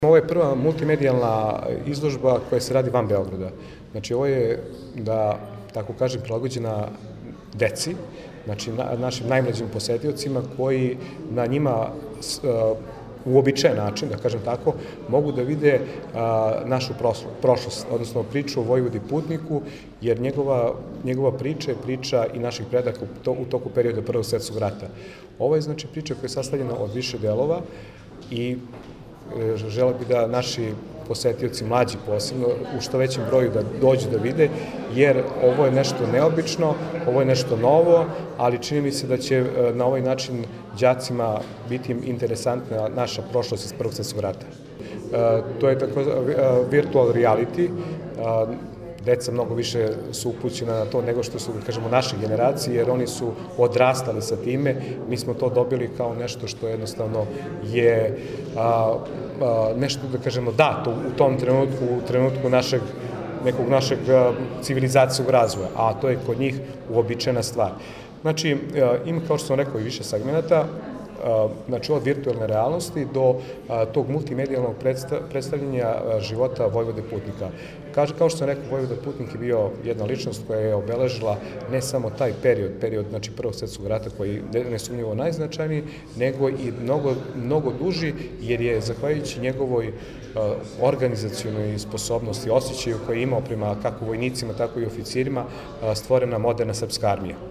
Ovo je prva multimedijalna izložba koja se radi van Beograda. Znači, ovo je, da tako kažem, prilagođena deci, znači našim najmlađim posetiocima koji na njima uobičajen način, da kažem tako, mogu da vide našu prošlost, odnosno priču o Vojvodi Putniku, jer njegova priča je priča i naših predaka u toku perioda Prvog svetskog rata. Ovo je, znači, priča koja je sastavljena od više delova i želeo bi da naši posetioci, mlađi posebno, u što većem broju da dođu da vide, jer ovo je nešto neobično, ovo je nešto novo, ali čini mi se da će na ovaj način đacima biti interesantna naša prošlost iz Prvog svetskog rata. To je tako virtual reality. Deca mnogo više su upućena na to nego što su, da kažemo, naše generacije, jer oni su odrastali sa time. Mi smo to dobili kao nešto što jednostavno je nešto, da kažemo, dato u tom trenutku, u trenutku nekog našeg civilizacijskog razvoja, a to je kod njih uobičajena stvar. Znači, ima, kao što sam rekao, i više segmenata, znači od virtualne realnosti do tog multimedijalnog predstavljanja života Vojvode Putnika. Kao što sam rekao, Vojvoda Putnik je bio jedna ličnost koja je obeležila ne samo taj period, znači Prvog svetskog rata, koji je nesumnjivo najznačajniji, nego i mnogo duži, jer je, zahvaljujući njegovoj organizacionoj sposobnosti, osjećaju koje je imao prema kako vojnicima, tako i oficirima, stvorena moderna srpska armija.